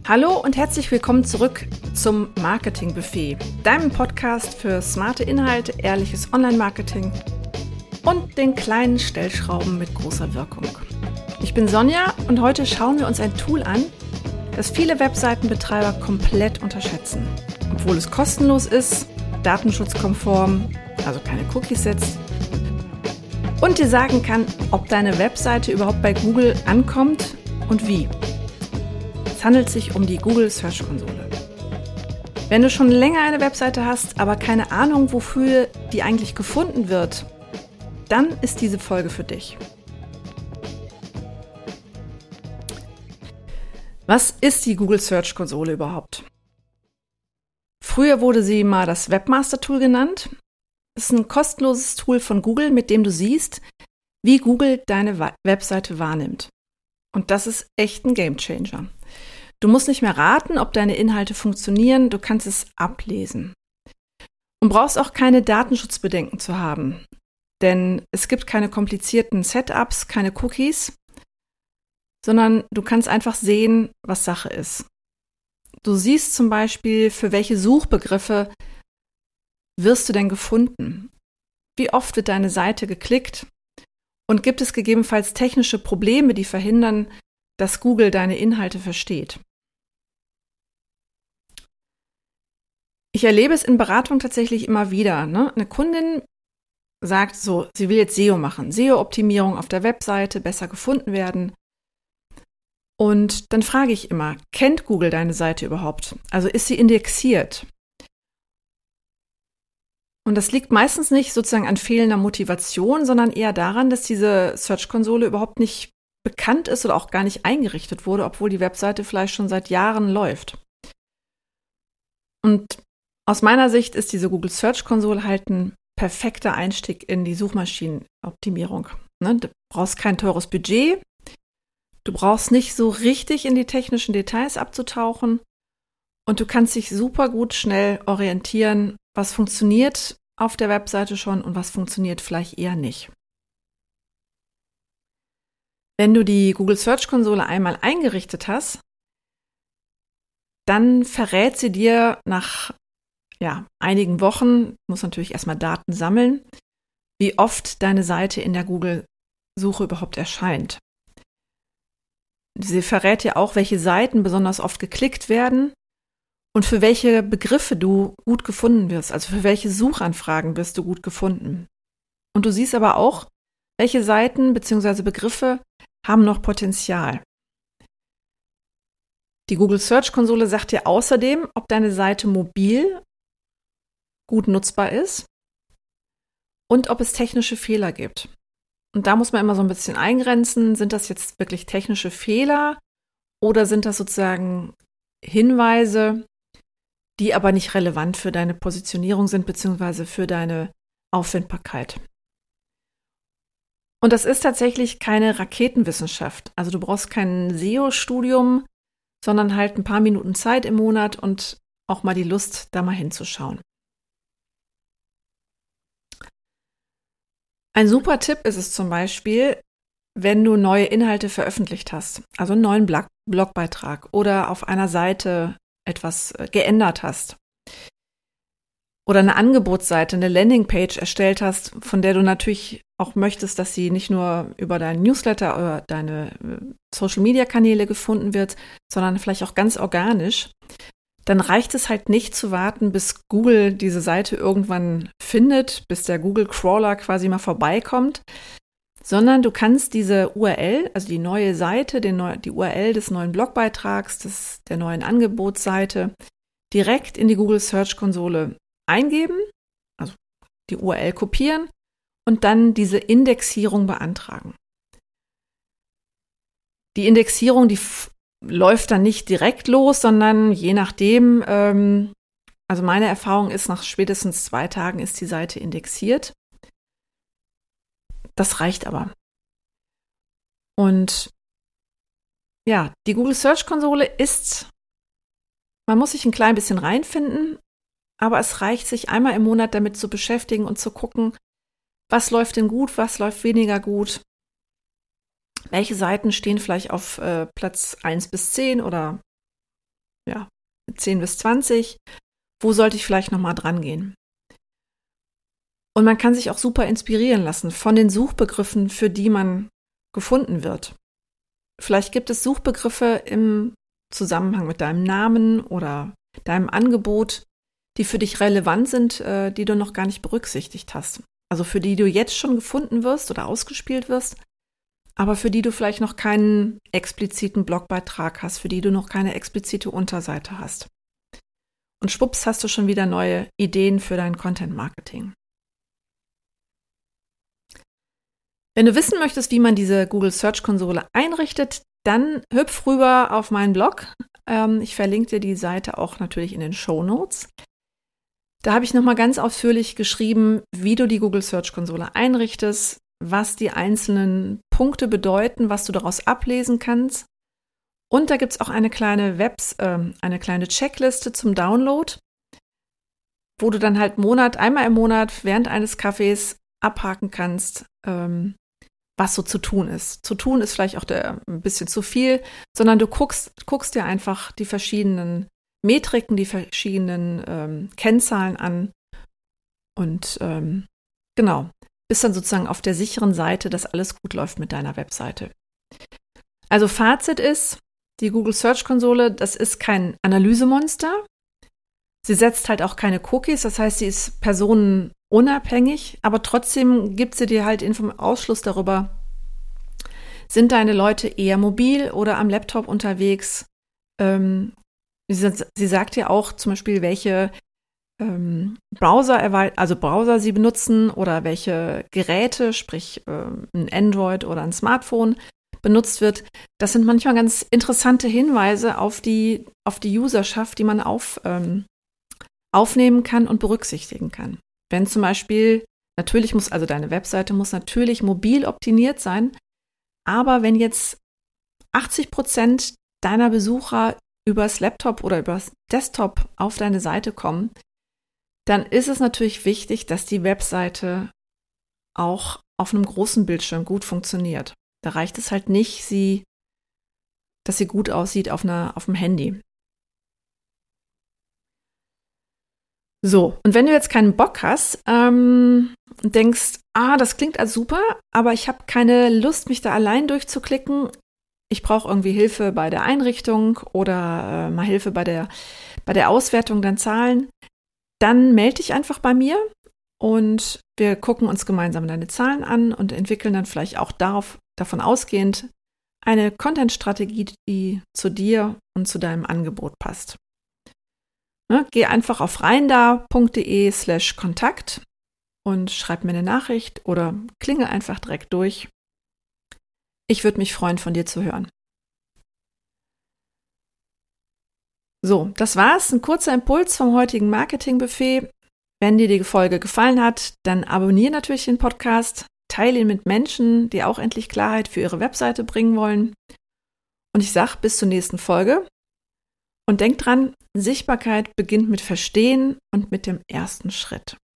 Hallo und herzlich willkommen zurück zum Marketing Buffet, deinem Podcast für smarte Inhalte, ehrliches Online-Marketing und den kleinen Stellschrauben mit großer Wirkung. Ich bin Sonja und heute schauen wir uns ein Tool an, das viele Webseitenbetreiber komplett unterschätzen. Obwohl es kostenlos ist, datenschutzkonform, also keine Cookies setzt und dir sagen kann, ob deine Webseite überhaupt bei Google ankommt und wie. Es handelt sich um die Google Search Konsole. Wenn du schon länger eine Webseite hast, aber keine Ahnung, wofür die eigentlich gefunden wird, dann ist diese Folge für dich. Was ist die Google Search Konsole überhaupt? Früher wurde sie mal das Webmaster Tool genannt. Es ist ein kostenloses Tool von Google, mit dem du siehst, wie Google deine Webseite wahrnimmt. Und das ist echt ein Gamechanger. Du musst nicht mehr raten, ob deine Inhalte funktionieren, du kannst es ablesen. Und brauchst auch keine Datenschutzbedenken zu haben, denn es gibt keine komplizierten Setups, keine Cookies, sondern du kannst einfach sehen, was Sache ist. Du siehst zum Beispiel, für welche Suchbegriffe wirst du denn gefunden? Wie oft wird deine Seite geklickt? Und gibt es gegebenenfalls technische Probleme, die verhindern, dass Google deine Inhalte versteht? Ich erlebe es in Beratung tatsächlich immer wieder. Eine Kundin sagt so, sie will jetzt SEO machen, SEO-Optimierung auf der Webseite, besser gefunden werden. Und dann frage ich immer, kennt Google deine Seite überhaupt? Also ist sie indexiert? Und das liegt meistens nicht sozusagen an fehlender Motivation, sondern eher daran, dass diese Search-Konsole überhaupt nicht bekannt ist oder auch gar nicht eingerichtet wurde, obwohl die Webseite vielleicht schon seit Jahren läuft. Und aus meiner Sicht ist diese Google Search Konsole halt ein perfekter Einstieg in die Suchmaschinenoptimierung. Du brauchst kein teures Budget, du brauchst nicht so richtig in die technischen Details abzutauchen und du kannst dich super gut schnell orientieren, was funktioniert auf der Webseite schon und was funktioniert vielleicht eher nicht. Wenn du die Google Search Konsole einmal eingerichtet hast, dann verrät sie dir nach einigen Wochen, muss natürlich erstmal Daten sammeln, wie oft deine Seite in der Google-Suche überhaupt erscheint. Sie verrät dir auch, welche Seiten besonders oft geklickt werden und für welche Begriffe du gut gefunden wirst, also für welche Suchanfragen wirst du gut gefunden. Und du siehst aber auch, welche Seiten bzw. Begriffe haben noch Potenzial. Die Google Search Konsole sagt dir außerdem, ob deine Seite mobil gut nutzbar ist und ob es technische Fehler gibt. Und da muss man immer so ein bisschen eingrenzen, sind das jetzt wirklich technische Fehler oder sind das sozusagen Hinweise, die aber nicht relevant für deine Positionierung sind, beziehungsweise für deine Auffindbarkeit. Und das ist tatsächlich keine Raketenwissenschaft. Also du brauchst kein SEO-Studium, sondern halt ein paar Minuten Zeit im Monat und auch mal die Lust, da mal hinzuschauen. Ein super Tipp ist es zum Beispiel, wenn du neue Inhalte veröffentlicht hast, also einen neuen Blogbeitrag oder auf einer Seite etwas geändert hast oder eine Angebotsseite, eine Landingpage erstellt hast, von der du natürlich auch möchtest, dass sie nicht nur über deinen Newsletter oder deine Social-Media-Kanäle gefunden wird, sondern vielleicht auch ganz organisch, dann reicht es halt nicht zu warten, bis Google diese Seite irgendwann findet, bis der Google-Crawler quasi mal vorbeikommt, sondern du kannst diese URL, also die neue Seite, die URL des neuen Blogbeitrags, der neuen Angebotsseite, direkt in die Google Search Konsole eingeben, also die URL kopieren und dann diese Indexierung beantragen. Die Indexierung, die läuft dann nicht direkt los, sondern je nachdem, also meine Erfahrung ist, nach spätestens 2 Tagen ist die Seite indexiert. Das reicht aber. Und ja, die Google Search Konsole man muss sich ein klein bisschen reinfinden, aber es reicht, sich einmal im Monat damit zu beschäftigen und zu gucken, was läuft denn gut, was läuft weniger gut. Welche Seiten stehen vielleicht auf Platz 1 bis 10 oder 10 bis 20. Wo sollte ich vielleicht nochmal dran gehen? Und man kann sich auch super inspirieren lassen von den Suchbegriffen, für die man gefunden wird. Vielleicht gibt es Suchbegriffe im Zusammenhang mit deinem Namen oder deinem Angebot, die für dich relevant sind, die du noch gar nicht berücksichtigt hast. Also für die du jetzt schon gefunden wirst oder ausgespielt wirst, aber für die du vielleicht noch keinen expliziten Blogbeitrag hast, für die du noch keine explizite Unterseite hast. Und schwupps hast du schon wieder neue Ideen für dein Content-Marketing. Wenn du wissen möchtest, wie man diese Google Search Konsole einrichtet, dann hüpf rüber auf meinen Blog. Ich verlinke dir die Seite auch natürlich in den Shownotes. Da habe ich nochmal ganz ausführlich geschrieben, wie du die Google Search Konsole einrichtest, was die einzelnen Punkte bedeuten, was du daraus ablesen kannst. Und da gibt es auch eine kleine Checkliste zum Download, wo du dann halt einmal im Monat während eines Kaffees abhaken kannst, was so zu tun ist. Zu tun ist vielleicht auch ein bisschen zu viel, sondern du guckst dir einfach die verschiedenen Metriken, die verschiedenen Kennzahlen an und bist dann sozusagen auf der sicheren Seite, dass alles gut läuft mit deiner Webseite. Also Fazit ist, die Google Search Konsole, das ist kein Analysemonster. Sie setzt halt auch keine Cookies, das heißt, sie ist personenunabhängig, aber trotzdem gibt sie dir halt Ausschluss darüber, sind deine Leute eher mobil oder am Laptop unterwegs. Sie sagt dir auch zum Beispiel, welche Browser sie benutzen oder welche Geräte, sprich ein Android oder ein Smartphone benutzt wird. Das sind manchmal ganz interessante Hinweise auf die Userschaft, die man aufnehmen kann und berücksichtigen kann. Wenn zum Beispiel, deine Webseite muss natürlich mobil optimiert sein, aber wenn jetzt 80% deiner Besucher übers Laptop oder übers Desktop auf deine Seite kommen, dann ist es natürlich wichtig, dass die Webseite auch auf einem großen Bildschirm gut funktioniert. Da reicht es halt nicht, dass sie gut aussieht auf dem Handy. So, und wenn du jetzt keinen Bock hast und denkst, das klingt also super, aber ich habe keine Lust, mich da allein durchzuklicken, ich brauche irgendwie Hilfe bei der Einrichtung oder mal Hilfe bei der Auswertung der Zahlen, dann melde dich einfach bei mir und wir gucken uns gemeinsam deine Zahlen an und entwickeln dann vielleicht auch davon ausgehend eine Content-Strategie, die zu dir und zu deinem Angebot passt. Geh einfach auf reinda.de/Kontakt und schreib mir eine Nachricht oder klingel einfach direkt durch. Ich würde mich freuen, von dir zu hören. So, das war's. Ein kurzer Impuls vom heutigen Marketing-Buffet. Wenn dir die Folge gefallen hat, dann abonniere natürlich den Podcast, teile ihn mit Menschen, die auch endlich Klarheit für ihre Webseite bringen wollen. Und ich sage bis zur nächsten Folge. Und denk dran, Sichtbarkeit beginnt mit Verstehen und mit dem ersten Schritt.